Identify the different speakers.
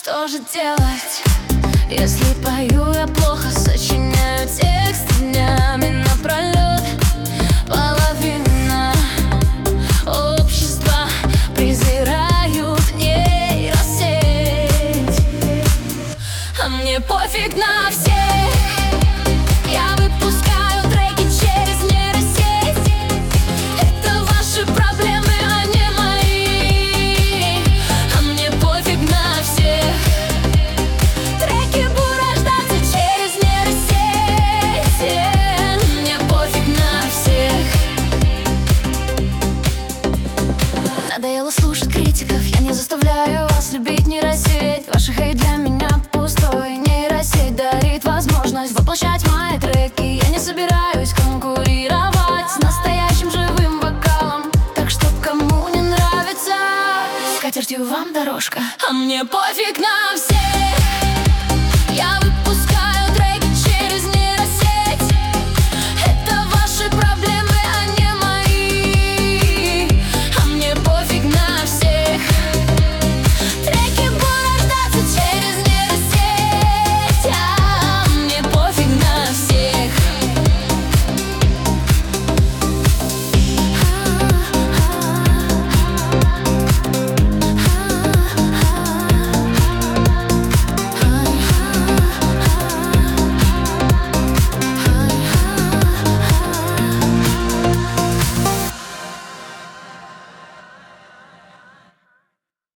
Speaker 1: Что же делать, если пою я плохо, сочиняю тексты днями напролет? Половина общества презирают нейросеть, а мне пофиг на всех. Я выпускаю треки через нейросеть. Это ваши проблемы, а не мои. А мне пофиг на всех. Треки будут рождаться через нейросеть. Мне пофиг на всех. Надоело слушать критиков, я не заставляю вас любить нейросеть. Ваши хейт для меня пустой. Нейросеть дарит возможность воплощать мои треки. Я не собираюсь конкурировать с настоящим живым вокалом. Так что кому не нравится, с катертью вам дорожка. А мне пофиг на всех.